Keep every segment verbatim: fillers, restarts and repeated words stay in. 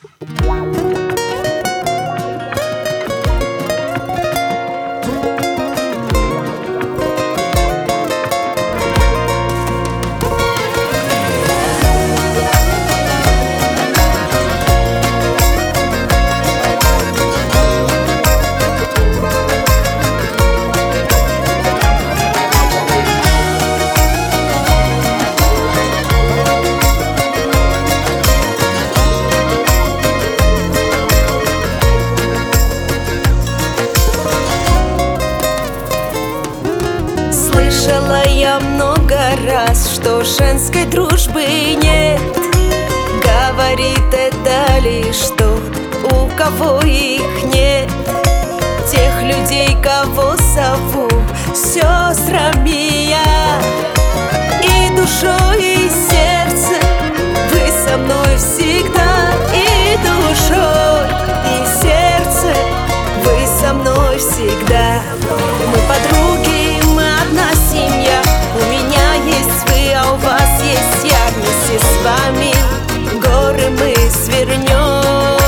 Слышала я много раз, что женской дружбы нет. Говорит это лишь тот, у кого их нет. Тех людей, кого зову сестрами я, и душой, и сердцем вы со мной всегда. И душой, и сердцем вы со мной всегда. Мы подруги, мы одна семья. У меня есть вы, а у вас есть я. Вместе с вами горы мы свернем.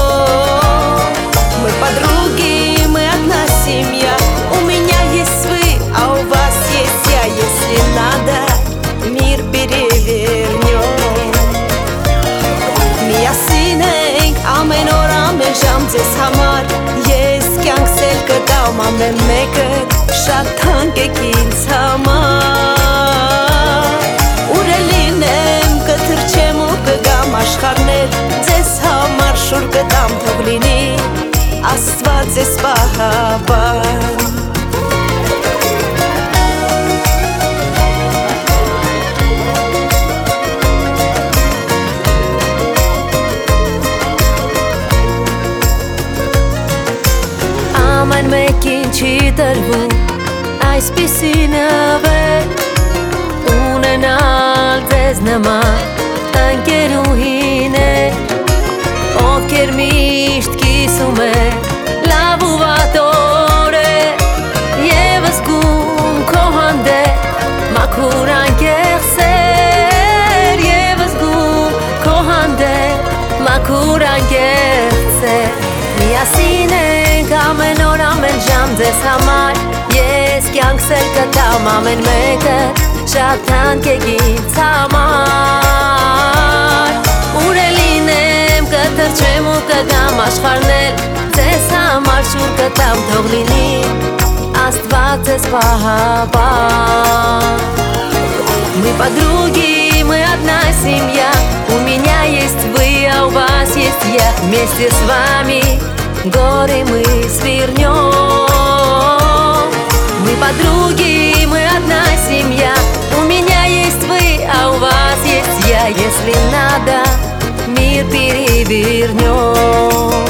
Мы подруги, мы одна семья. У меня есть вы, а у вас есть я. Если надо, мир перевернем. Միասին ամեն օր ամեն ժամ ձեզ համար ես կյանքս էլ կտամ ամեն մեկը շատ թանկ ինձ համար ուր էլ լինեմ կթրջեմ ու կգամ աշխարհներ ձեզ համար շուր կտամ թող լինի Աստված ձեզ պահապան Ամեն մեկին չի տրվում այսպիսի նվեր ունենալ ձեզ նման ընկերուհիներ ովքեր միշտ կիսում են լավ ու վատ օրեր և զգում քո հանդեպ մաքուր անկեղծեր և զգում քո հանդեպ մաքուր անկեղծեր Միասին ենք ամեն օր ամեն ժամ ձեզ համար ես կյանքս էլ կտամ ամեն մեկը շատ թանկ է ինձ համար ուր էլ լինեմ կթրջեմ ու կգամ աշխարհներ ձեզ համար շուր կտամ թող լինի Աստված ձեզ պահապան Мы подруги, мы одна семья У меня есть вы, а у вас есть я Вместе с вами горы мы свернем Мы подруги, мы одна семья У меня есть вы, а у вас есть я Если надо, мир перевернем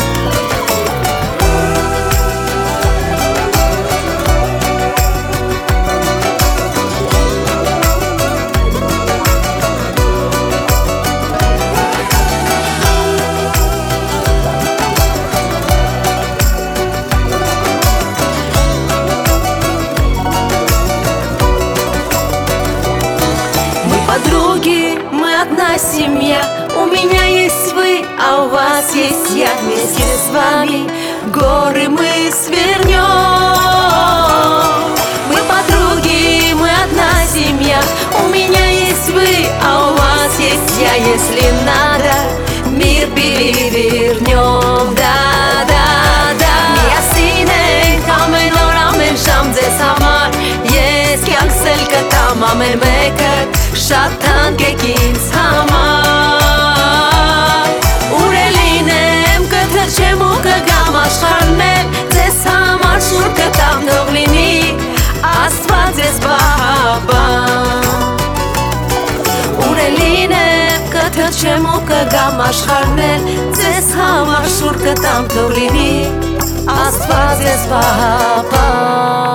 Подруги, мы одна семья У меня есть вы, а у вас есть я Вместе с вами горы мы свернем Мы подруги, мы одна семья У меня есть вы, а у вас есть я Если надо, мир перевернем Да, да, да Միասին ենք ամեն օր ամեն ժամ ձեզ համար Ես կյանքս էլ կտամ ամեն մեկը Շատ թանկ եք ինձ համար Ուր էլ լինեմ կթրջեմ ու կգամ աշխարհներ Ձեզ համար շուր կտամ թող լինի Աստված ձեզ պահապան Ուր էլ լինեմ կթրջեմ ու կգամ աշխարհներ Ձեզ համար շուր կտամ թող լինի Աստված ձեզ պահապան